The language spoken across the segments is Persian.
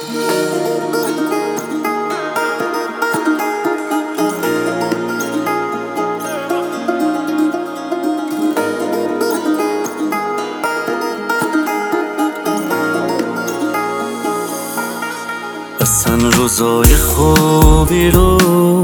اصلا روزای خوبی رو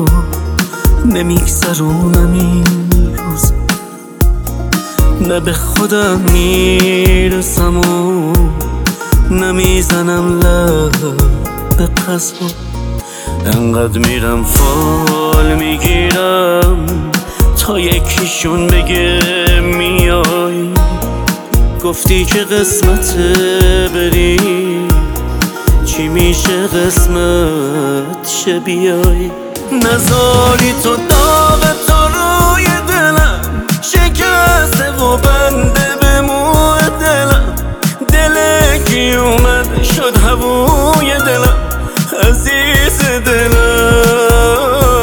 نمیگذرونم این روز، نه به خودم میرسم و نمیزنم لب به قصد، انقدر میرم فال میگیرم تا یکیشون بگه میای. گفتی که قسمته بری، چی میشه قسمت شه بیای. نذاری تو داغ تو روی دلم شکسته و بنده به موی دلم، دل کی اومد شد هوای دلم عزیز دلم.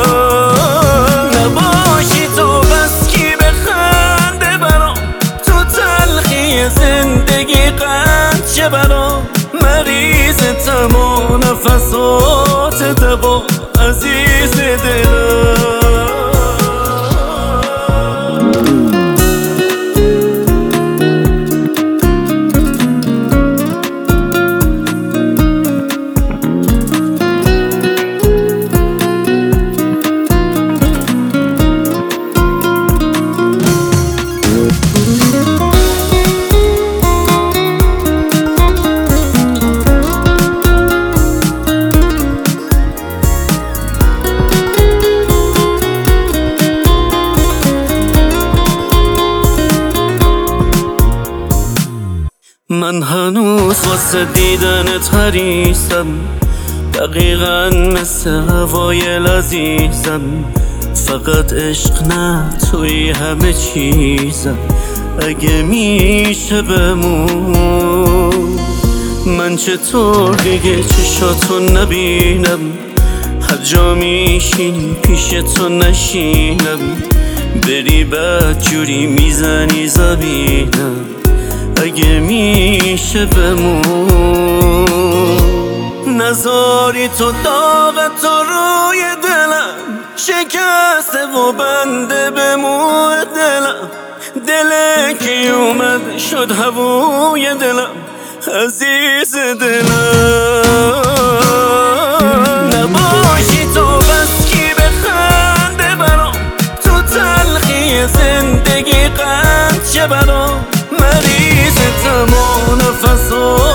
نباشی تو بس کی بخنده برام، تو تلخی زندگی قند شه برام. مریض تمام نفسات دوا عزیز دلم. من هنوز واسه دیدنت حریصم، دقیقاً مثل هوای لذیذم. فقط عشق نه توی همه چیزم، اگه میشه بمون. من چطور دیگه چشاتو نبینم، هر جا میشینی پیش تو نشینم. بری بد جوری میزنی زبینم، اگه میشه بمون. نذاری تو داغ تو روی دلم شکسته و بنده به موی دلم، دل کی اومد شد هوای دلم عزیز دلم. نباشی تو بس کی بخنده برام، تو تلخی زندگی قند شه برام. مریض تمام نفسات